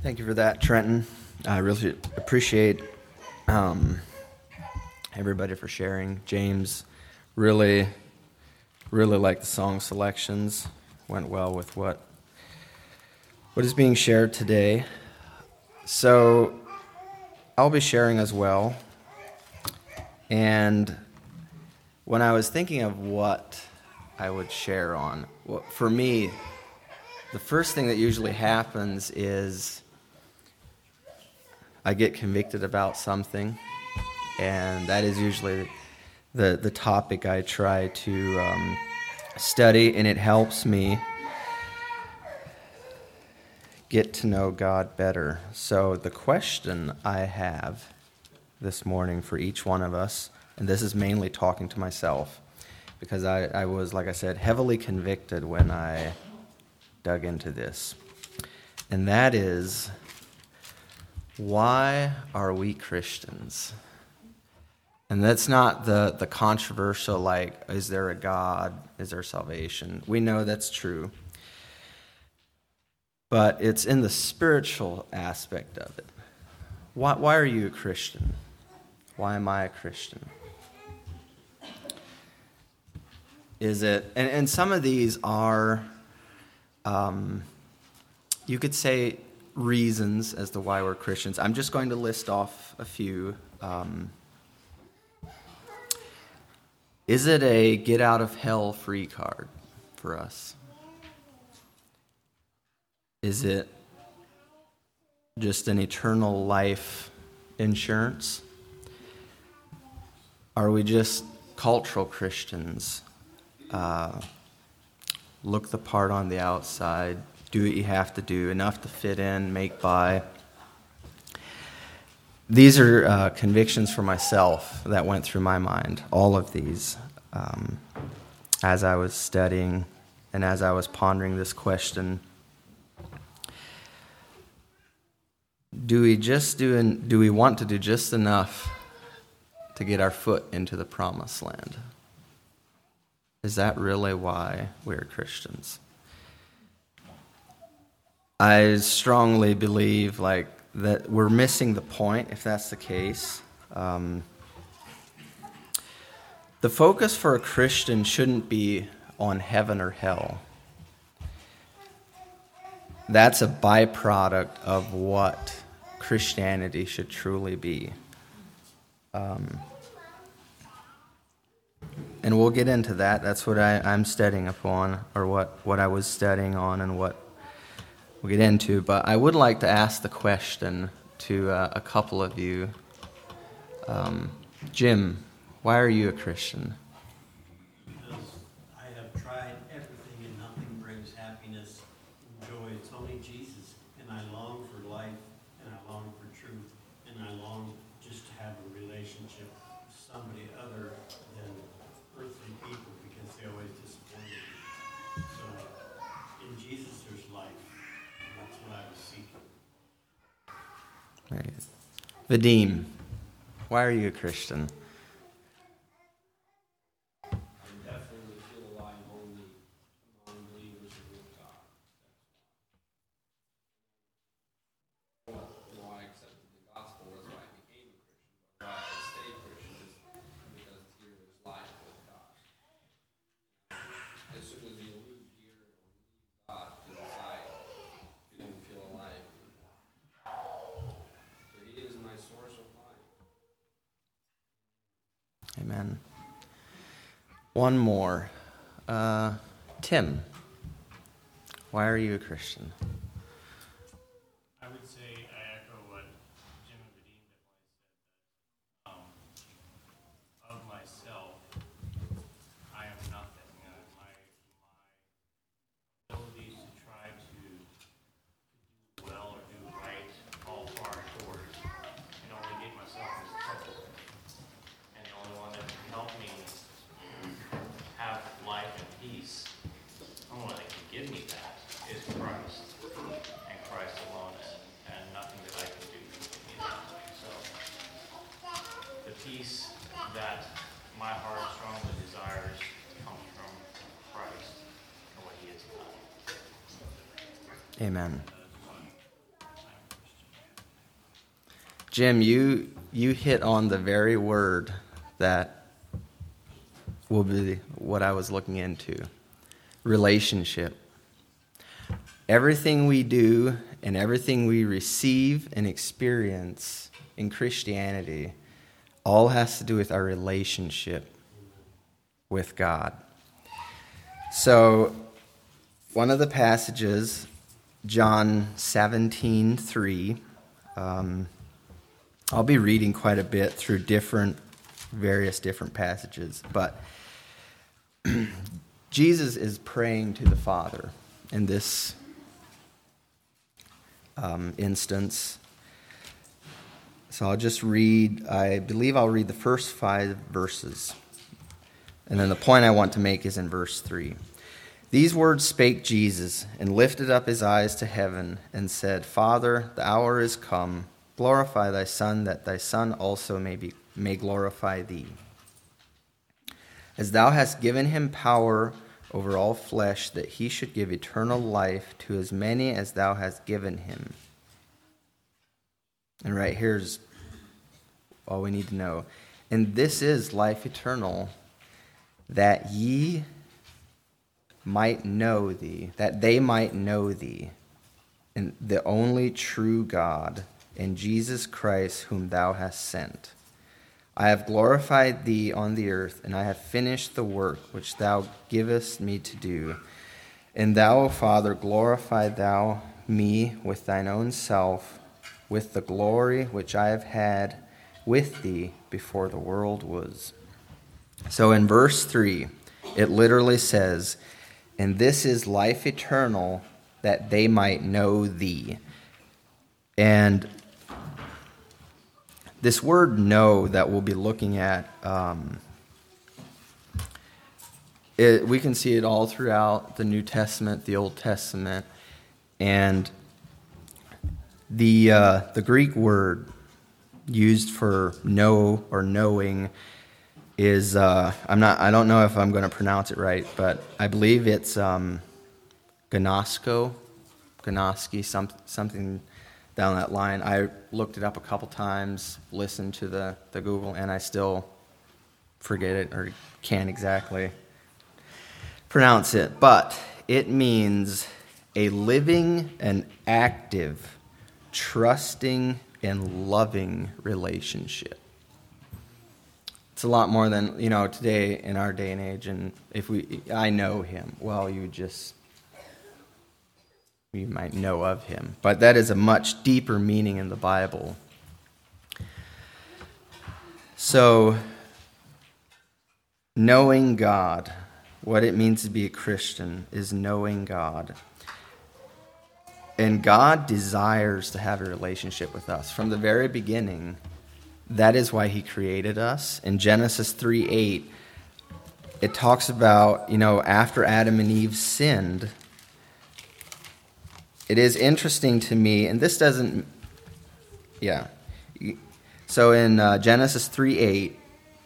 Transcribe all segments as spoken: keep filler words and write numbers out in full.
Thank you for that, Trenton. I really appreciate um, everybody for sharing. James, really, really liked the song selections. Went well with what what is being shared today. So I'll be sharing as well. And when I was thinking of what I would share on, well, for me, the first thing that usually happens is I get convicted about something, and that is usually the, the topic I try to um, study, and it helps me get to know God better. So the question I have this morning for each one of us, and this is mainly talking to myself, because I, I was, like I said, heavily convicted when I dug into this, and that is, why are we Christians? And that's not the, the controversial, like, is there a God? Is there salvation? We know that's true. But it's in the spiritual aspect of it. Why, why are you a Christian? Why am I a Christian? Is it, and, and some of these are, um, you could say, reasons as to why we're Christians. I'm just going to list off a few. Um, is it a get out of hell free card for us? Is it just an eternal life insurance? Are we just cultural Christians? Uh, look the part on the outside, do what you have to do, enough to fit in, make by. These are uh, convictions for myself that went through my mind, all of these, um, as I was studying and as I was pondering this question. Do we just do, an, do we want to do just enough to get our foot into the promised land? Is that really why we're Christians? I strongly believe like that we're missing the point if that's the case. Um, the focus for a Christian shouldn't be on heaven or hell. That's a byproduct of what Christianity should truly be. Um, and we'll get into that. That's what I, I'm studying upon, or what, what I was studying on and what we'll get into. But I would like to ask the question to uh, a couple of you. Um, Jim, why are you a Christian? Because I have tried everything and nothing brings happiness and joy. It's only Jesus. And I long for life, and I long for truth, and I long just to have a relationship with somebody other than earthly people, because they always disappoint me. So in Jesus there's life. And that's what I was seeking. Right. Vadim, why are you a Christian? Amen. One more. Uh, Tim, why are you a Christian? I would say I echo what Jim and Vadim definitely said. Um, of myself, I am nothing. Uh, my my abilities to try to, to do well or do right all far short, and only get myself into trouble. And the only one that can help me have life and peace, the only one that can give me that is Christ, and Christ alone, and, and nothing that I can do can give me that. So, the peace that my heart strongly desires comes from Christ and what He has done. Amen. Jim, you you hit on the very word that will be what I was looking into. Relationship. Everything we do and everything we receive and experience in Christianity all has to do with our relationship with God. So, one of the passages, John seventeen three, um, I'll be reading quite a bit through different, various different passages, but Jesus is praying to the Father in this um, instance. So I'll just read, I believe I'll read the first five verses. And then the point I want to make is in verse three. These words spake Jesus, and lifted up his eyes to heaven, and said, Father, the hour is come. Glorify thy Son, that thy Son also may be may glorify thee. As thou hast given him power over all flesh, that he should give eternal life to as many as thou hast given him. And right here's all we need to know. And this is life eternal, that ye might know thee, that they might know thee, and the only true God, and Jesus Christ, whom thou hast sent. I have glorified thee on the earth, and I have finished the work which thou givest me to do. And thou, O Father, glorify thou me with thine own self, with the glory which I have had with thee before the world was. So in verse three, it literally says, and this is life eternal, that they might know thee. And this word know that we'll be looking at, um, it, we can see it all throughout the New Testament, the Old Testament, and the uh, the Greek word used for know or knowing is uh, I'm not I don't know if I'm going to pronounce it right, but I believe it's um, gnosko, gnoski, some, something down that line. I looked it up a couple times, listened to the, the Google, and I still forget it or can't exactly pronounce it. But it means a living and active, trusting and loving relationship. It's a lot more than, you know, today in our day and age. And if we, I know him, well, you just, you might know of him. But that is a much deeper meaning in the Bible. So, knowing God, what it means to be a Christian is knowing God. And God desires to have a relationship with us. From the very beginning, that is why he created us. In Genesis three eight, it talks about, you know, after Adam and Eve sinned, it is interesting to me, and this doesn't, yeah. So in uh, Genesis three eight,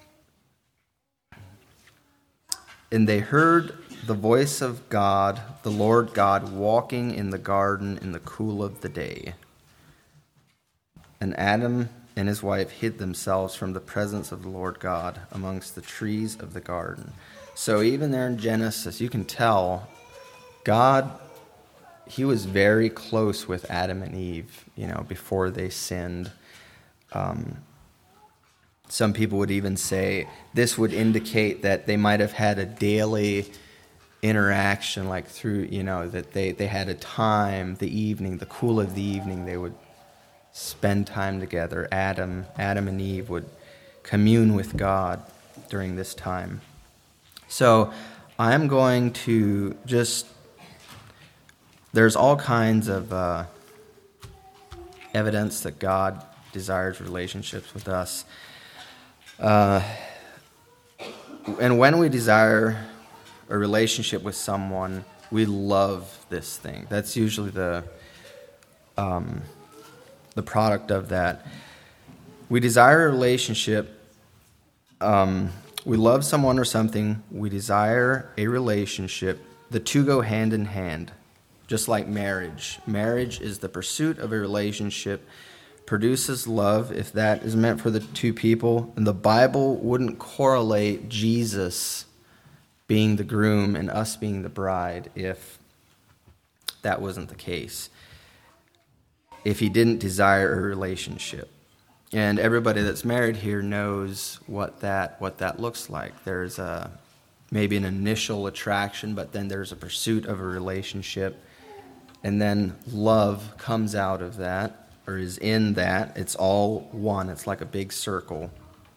and they heard the voice of God, the Lord God, walking in the garden in the cool of the day. And Adam and his wife hid themselves from the presence of the Lord God amongst the trees of the garden. So even there in Genesis, you can tell God, he was very close with Adam and Eve, you know, before they sinned. Um, some people would even say this would indicate that they might have had a daily interaction, like through, you know, that they, they had a time, the evening, the cool of the evening, they would spend time together. Adam, Adam and Eve would commune with God during this time. So I'm going to just, there's all kinds of uh, evidence that God desires relationships with us. Uh, and when we desire a relationship with someone, we love this thing. That's usually the um, the product of that. We desire a relationship. Um, we love someone or something. We desire a relationship. The two go hand in hand, just like marriage. Marriage is the pursuit of a relationship produces love, if that is meant for the two people, and the Bible wouldn't correlate Jesus being the groom and us being the bride if that wasn't the case. If he didn't desire a relationship. And everybody that's married here knows what that what that looks like. There's a maybe an initial attraction, but then there's a pursuit of a relationship. And then love comes out of that, or is in that. It's all one. It's like a big circle.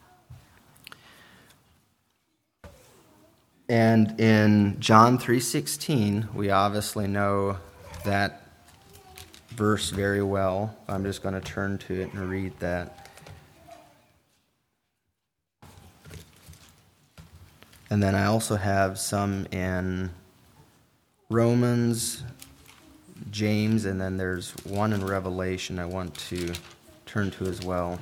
And in John three sixteen, we obviously know that verse very well. I'm just going to turn to it and read that. And then I also have some in Romans, James, and then there's one in Revelation I want to turn to as well.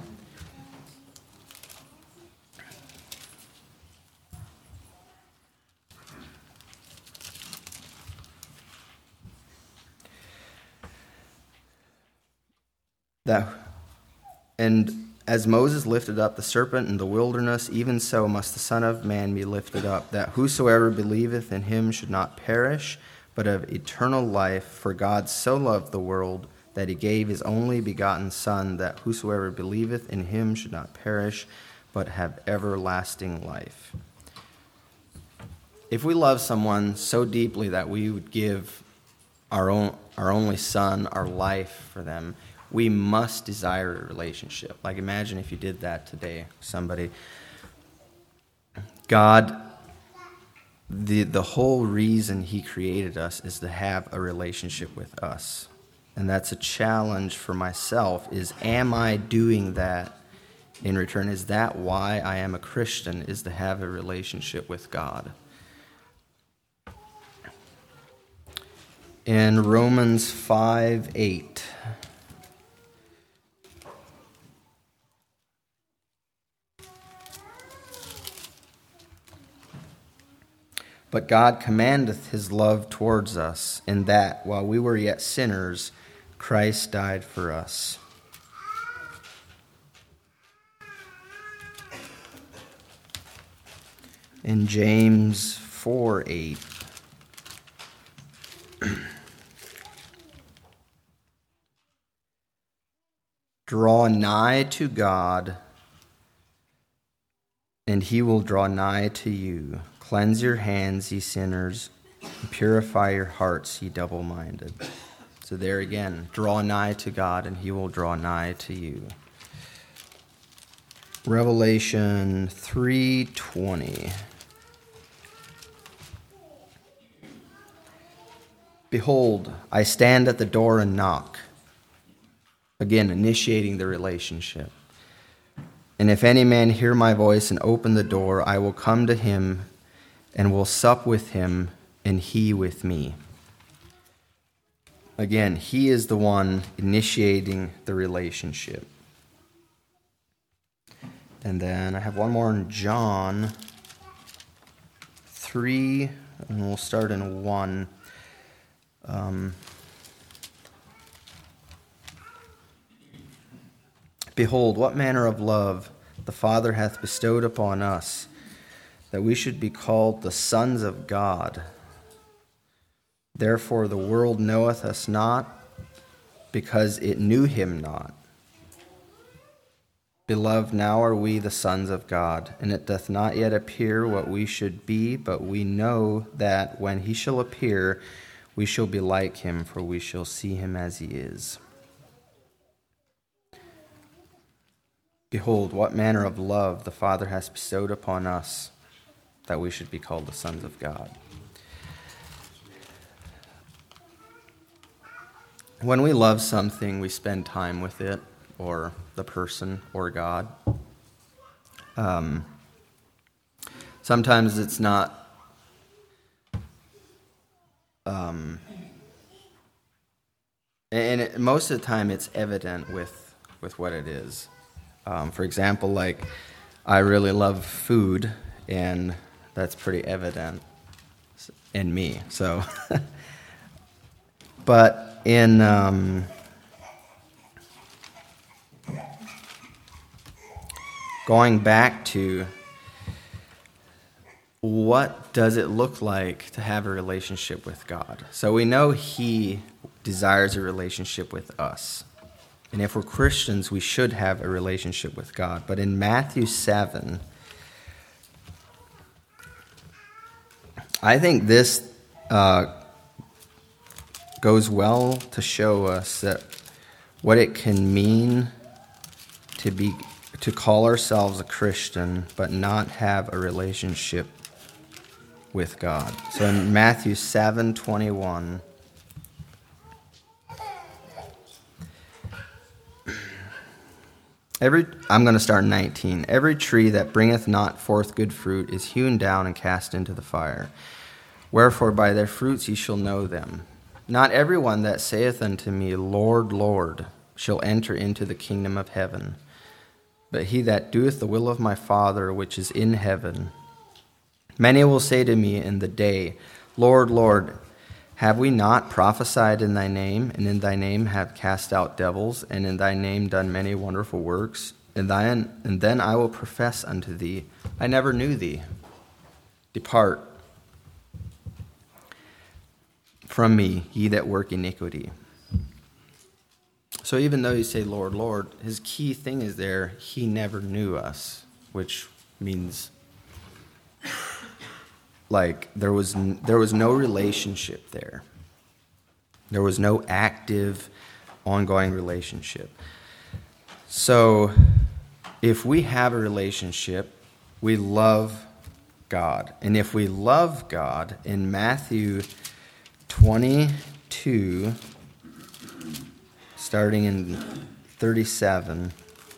That, and as Moses lifted up the serpent in the wilderness, even so must the Son of Man be lifted up, that whosoever believeth in him should not perish, but have eternal life. For God so loved the world that he gave his only begotten Son, that whosoever believeth in him should not perish, but have everlasting life. If we love someone so deeply that we would give our own, our only Son, our life for them, we must desire a relationship. Like, imagine if you did that today, somebody. God, the the whole reason he created us is to have a relationship with us. And that's a challenge for myself, is am I doing that in return? Is that why I am a Christian, is to have a relationship with God? In Romans five eight, but God commandeth his love towards us, in that, while we were yet sinners, Christ died for us. In James four eight, draw nigh to God, and he will draw nigh to you. Cleanse your hands, ye sinners, and purify your hearts, ye double-minded. So there again, draw nigh to God, and he will draw nigh to you. Revelation three twenty. Behold, I stand at the door and knock. Again, initiating the relationship. And if any man hear my voice and open the door, I will come to him and will sup with him, and he with me. Again, he is the one initiating the relationship. And then I have one more in John three, and we'll start in one. Um, Behold, what manner of love the Father hath bestowed upon us, that we should be called the sons of God. Therefore the world knoweth us not, because it knew him not. Beloved, now are we the sons of God, and it doth not yet appear what we should be, but we know that when he shall appear, we shall be like him, for we shall see him as he is. Behold, what manner of love the Father has bestowed upon us, that we should be called the sons of God. When we love something, we spend time with it, or the person, or God. Um, sometimes it's not um, and it, most of the time it's evident with, with what it is. Um, for example, like, I really love food, and that's pretty evident in me. So, but in um, going back to what does it look like to have a relationship with God? So we know He desires a relationship with us. And if we're Christians, we should have a relationship with God. But in Matthew seven, I think this uh, goes well to show us that what it can mean to be to call ourselves a Christian but not have a relationship with God. So in Matthew seven twenty-one, every I'm going to start in nineteen. Every tree that bringeth not forth good fruit is hewn down and cast into the fire. Wherefore by their fruits ye shall know them. Not every one that saith unto me, Lord, Lord, shall enter into the kingdom of heaven, but he that doeth the will of my Father which is in heaven. Many will say to me in the day, Lord, Lord, have we not prophesied in thy name, and in thy name have cast out devils, and in thy name done many wonderful works? And, thine, and then I will profess unto thee, I never knew thee. Depart from me, ye that work iniquity. So even though you say, Lord, Lord, his key thing is there, he never knew us, which means like there was there was no relationship there. There was no active, ongoing relationship. So if we have a relationship, we love God. And if we love God, in Matthew twenty-two, starting in thirty-seven,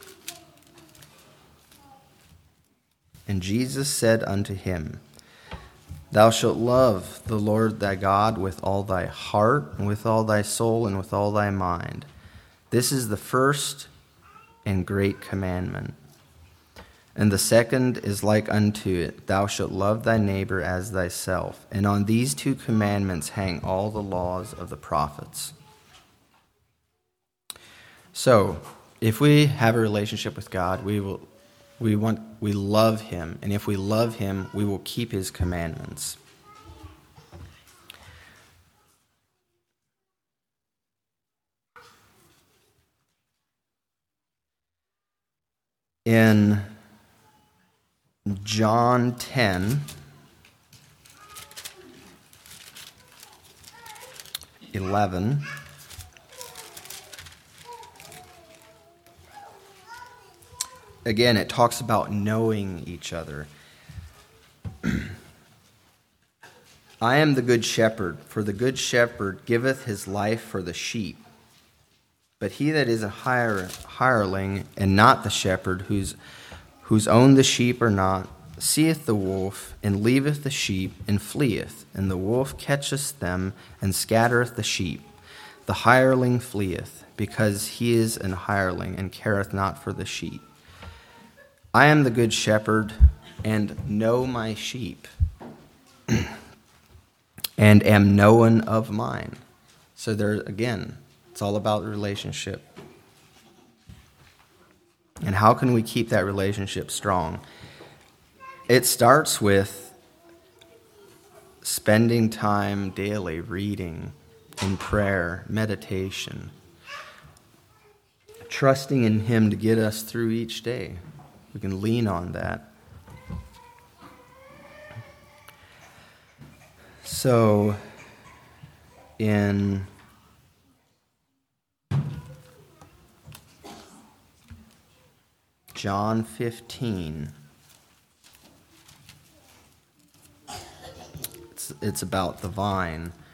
and Jesus said unto him, Thou shalt love the Lord thy God with all thy heart, and with all thy soul, and with all thy mind. This is the first and great commandment. And the second is like unto it, Thou shalt love thy neighbor as thyself. And on these two commandments hang all the laws of the prophets. So, if we have a relationship with God, we will we want we love him, and if we love him, we will keep his commandments. In John ten, eleven, again, it talks about knowing each other. I am the good shepherd, for the good shepherd giveth his life for the sheep. But he that is a hire, hireling, and not the shepherd, whose whose own the sheep are not, seeth the wolf, and leaveth the sheep, and fleeth. And the wolf catcheth them, and scattereth the sheep. The hireling fleeth, because he is an hireling, and careth not for the sheep. I am the good shepherd, and know my sheep, and am known of mine. So there, again, it's all about relationship. And how can we keep that relationship strong? It starts with spending time daily reading, in prayer, meditation, trusting in him to get us through each day. We can lean on that. So, in John fifteen, it's, it's about the vine.